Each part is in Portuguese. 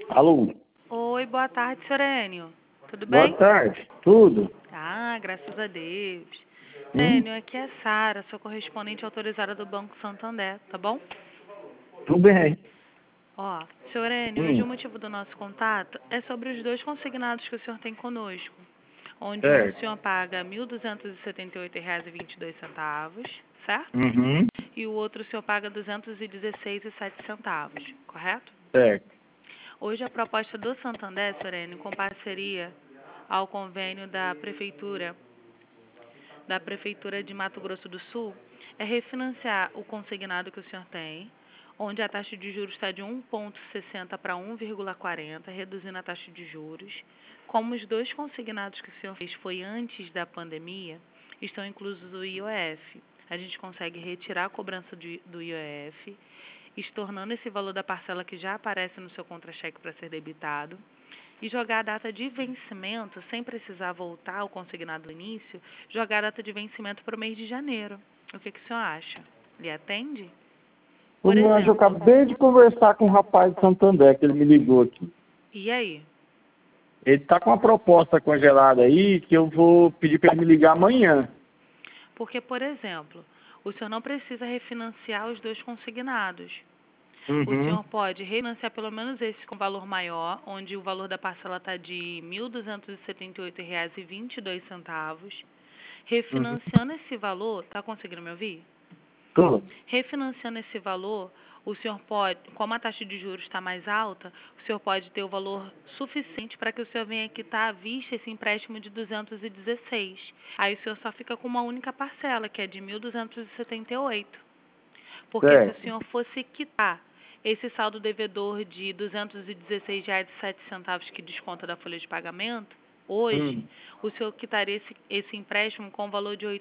Alô? Oi, boa tarde, senhor Enio. Tudo Boa bem? tarde. Tudo? Ah, graças a Deus. Hum? Enio, aqui é Sara, sua correspondente autorizada do Banco Santander, tá bom? Tudo bem. Ó, senhor Enio, hoje o motivo do nosso contato é sobre os dois consignados que o senhor tem conosco, onde um o Certo. senhor paga R$ 1.278,22, certo? Uhum. E o outro o senhor paga R$ 216,07, correto? Certo. Hoje a proposta do Santander, senhor Enio, com parceria ao convênio da Prefeitura de Mato Grosso do Sul, é refinanciar o consignado que o senhor tem, onde a taxa de juros está de 1,60 para 1,40, reduzindo a taxa de juros. Como os dois consignados que o senhor fez foi antes da pandemia, estão inclusos o IOF. A gente consegue retirar a cobrança do IOF, estornando esse valor da parcela que já aparece no seu contra-cheque para ser debitado, e jogar a data de vencimento, sem precisar voltar ao consignado do início, jogar a data de vencimento para o mês de janeiro. O que o senhor acha? Lhe atende? Ô, Por meu anjo, eu exemplo, acabei de conversar com um rapaz de Santander, que ele me ligou aqui. e aí? Ele tá com uma proposta congelada aí, que eu vou pedir para ele me ligar amanhã. Porque, por exemplo, o senhor não precisa refinanciar os dois consignados. O Uhum. senhor pode refinanciar pelo menos esse com valor maior, onde o valor da parcela está de R$ 1.278,22. Uhum. Refinanciando esse valor, está conseguindo me ouvir? Tô. Refinanciando esse valor, o senhor pode, como a taxa de juros está mais alta, o senhor pode ter o valor suficiente para que o senhor venha quitar à vista esse empréstimo de 216. Aí o senhor só fica com uma única parcela, que é de 1.278. Porque se o Certo. senhor fosse quitar esse saldo devedor de R$ 216,07 que desconta da folha de pagamento, hoje, Hum. o senhor quitaria esse empréstimo com o valor de R$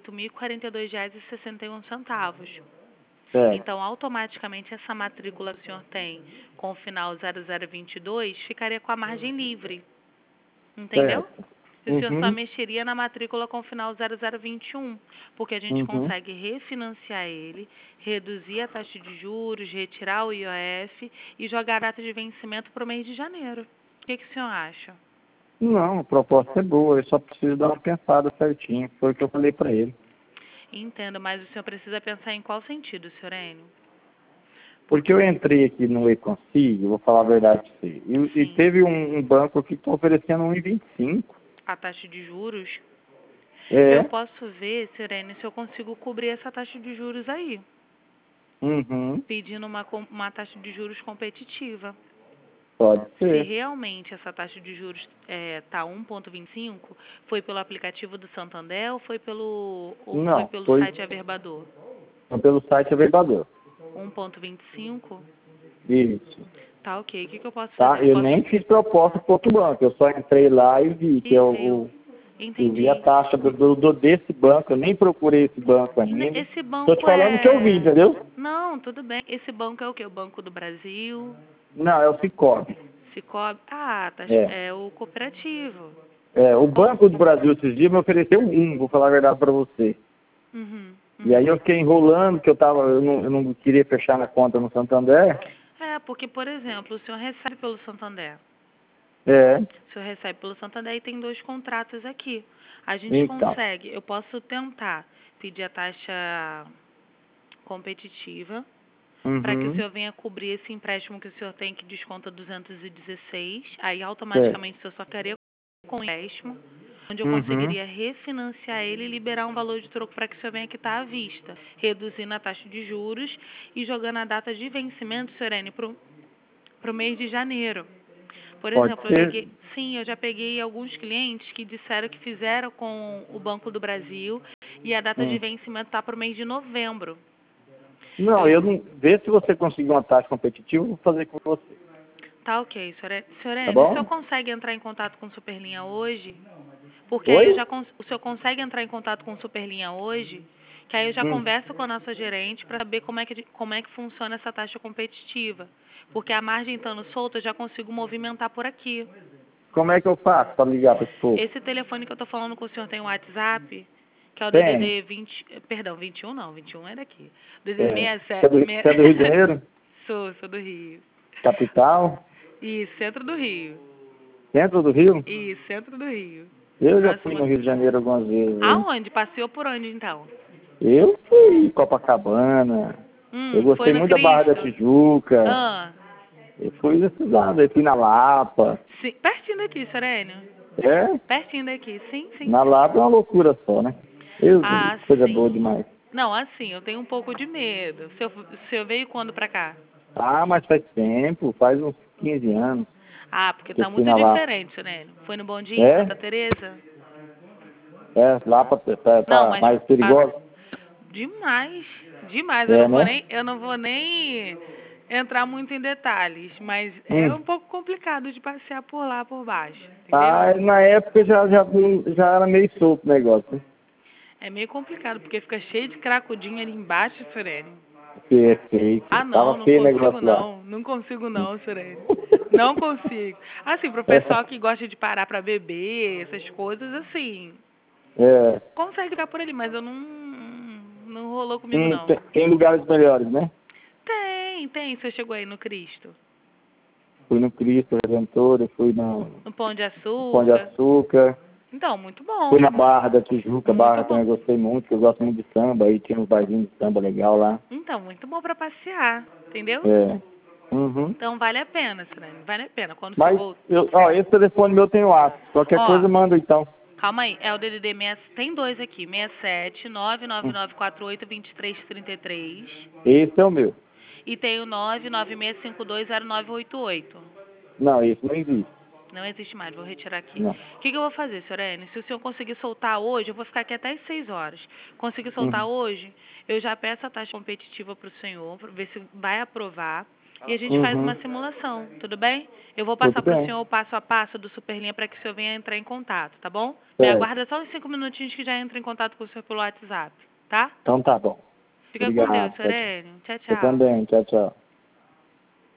8.042,61. Certo. Então, automaticamente, essa matrícula que o senhor tem com o final 0022 ficaria com a margem livre, entendeu? Certo. E o senhor só Uhum. mexeria na matrícula com o final 0021, porque a gente Uhum. consegue refinanciar ele, reduzir a taxa de juros, retirar o IOF e jogar a data de vencimento para o mês de janeiro. O que o senhor acha? Não, a proposta é boa, eu só preciso dar uma pensada certinho. Foi o que eu falei para ele. Entendo, mas o senhor precisa pensar em qual sentido, senhor Enio? Porque eu entrei aqui no E-Consigo, vou falar a verdade para você, e Sim, teve um banco aqui que está oferecendo 1,25. a taxa de juros. Eu É. posso ver, senhor Enio, se eu consigo cobrir essa taxa de juros aí, Uhum. pedindo uma taxa de juros competitiva. Pode Se ser. realmente essa taxa de juros está 1,25, foi pelo aplicativo do Santander ou foi Não, pelo foi site Averbador? pelo site Averbador. 1,25? Isso. Tá, ok. O que eu posso Tá? fazer? Eu Eu posso... nem fiz proposta para outro banco, eu só entrei lá e vi, que E eu, veio. eu vi a Entendi. taxa desse banco, eu nem procurei esse banco ainda. Esse Tô te banco falando que eu vi, é... entendeu? Não, tudo bem. Esse banco é o quê? O Banco do Brasil? Não, é o Cicobi. Cicobi? Ah, tá, É. é o cooperativo. O Com... Banco do Brasil esses dias me ofereceu vou falar a verdade para você. Uhum, E aí uhum. eu fiquei enrolando, que eu não queria fechar minha conta no Santander. Porque, por exemplo, o senhor recebe pelo Santander. É, O senhor recebe pelo Santander e tem dois contratos aqui. A gente então. consegue, eu posso tentar pedir a taxa competitiva para que o Uhum, senhor venha cobrir esse empréstimo que o senhor tem que desconta 216. Aí certo. automaticamente o senhor só ficaria com o empréstimo, onde eu Uhum, conseguiria refinanciar ele e liberar um valor de troco para que o senhor venha quitar à vista, reduzindo a taxa de juros e jogando a data de vencimento, Serene, para o mês de janeiro. Por pode exemplo, ser. eu já peguei alguns clientes que disseram que fizeram com o Banco do Brasil e a data de Hum. vencimento está para o mês de novembro. Não, eu não. Vê se você conseguir uma taxa competitiva, eu vou fazer com você. Tá ok, Tá Sorene, o senhor bom? consegue entrar em contato com Superlinha hoje? Porque aí Oi? o senhor consegue entrar em contato com Superlinha hoje? Que aí eu já Hum. converso com a nossa gerente para saber como é que funciona essa taxa competitiva. Porque a margem estando solta, eu já consigo movimentar por aqui. Como é que eu faço para ligar para esse povo? Esse telefone que eu tô falando com o senhor tem um WhatsApp, que é o Tem. DDD 20, perdão, 21 não, 21 é daqui. DDD Você é 67, do Rio de Janeiro? sou do Rio. Capital? Isso, centro do Rio. Centro do Rio? Isso, centro do Rio. Eu já Próximo- fui no Rio de Janeiro algumas vezes. Hein? Aonde? Passeou por onde, então? Eu fui em Copacabana. Eu Foi gostei no muito da Barra da Cristo? Tijuca. Ah, Eu fui nesses lados. Eu fui na Lapa. sim. Pertinho daqui, Serênio. É? Pertinho daqui, sim, sim. Na Lapa é uma loucura só, né? Ah, Coisa sim. boa demais. Não, assim, eu tenho um pouco de medo. O senhor veio quando pra cá? Ah, mas faz tempo. Faz uns 15 anos Ah, porque que eu tá fui muito na Lapa. diferente, Serênio. Foi no Bom Dia, em É? Santa Teresa? É, Lapa Não, tá mas mais perigosa. demais, demais. É, né? Eu não vou nem entrar muito em detalhes, mas é um pouco complicado de passear por lá por baixo, entendeu? Ah, na época já era meio solto o negócio, né? É meio complicado, porque fica cheio de cracudinho ali embaixo, Serene. Perfeito. Ah, não, Tava não feio o consigo negócio lá. não. Não consigo não, Serene. Não consigo. Assim, pro É, pessoal que gosta de parar pra beber, essas coisas, assim, é. consegue ficar por ali, mas eu não rolou comigo não. Tem lugares melhores, né? Tem. Você chegou aí no Cristo. Fui no Cristo Redentor, eu fui no No Pão de Pão de Açúcar. Açúcar, Então, muito bom. fui na Barra da Tijuca, Muito Barra bom. também eu gostei muito, porque eu gosto muito de samba, aí tinha uns barzinhos de samba legal lá. Então, muito bom pra passear, entendeu? É. Uhum. Então, vale a pena, Serene. Vale a pena. Quando você Mas, volta... esse telefone meu tem o WhatsApp, qualquer Ó, coisa manda então. calma aí. É o DDD 6... Tem dois aqui. 67 Hum. 99948 2333. Esse é o meu. E tem o 996520988. Não, esse não existe. Não existe mais, vou retirar aqui. Não. O que eu vou fazer, Sorene? Se o senhor conseguir soltar hoje, eu vou ficar aqui até as 6 horas. Conseguir soltar Uhum. hoje, eu já peço a taxa competitiva para o senhor, para ver se vai aprovar. E a gente faz Uhum. uma simulação, tudo bem? Eu vou Tudo passar para o bem. senhor o passo a passo do Superlinha para que o senhor venha entrar em contato, tá bom? Me Certo. aguarda só uns 5 minutinhos que já entra em contato com o senhor pelo WhatsApp, tá? Então tá bom. Fica com Deus, Obrigado. Sorene. Tchau, Você tchau. também. Tchau, tchau.